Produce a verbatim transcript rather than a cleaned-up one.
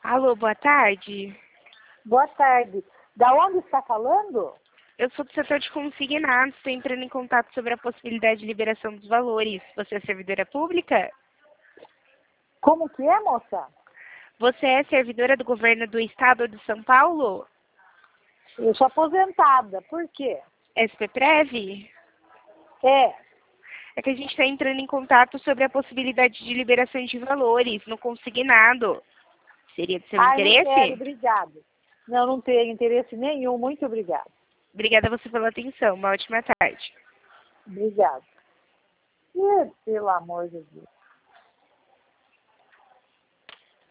Alô, boa tarde. Boa tarde. Da onde está falando? Eu sou do setor de consignados, estou entrando em contato sobre a possibilidade de liberação dos valores. Você é servidora pública? Como que é, moça? Você é servidora do governo do estado de São Paulo? Eu sou aposentada. Por quê? S P Prev? É. É que a gente está entrando em contato sobre a possibilidade de liberação de valores no consignado. Seria do seu Ah, não quero, interesse? obrigado. Não, não tenho interesse nenhum. Muito obrigada. Obrigada a você pela atenção. Uma ótima tarde. Obrigada. Ih, pelo amor de Deus.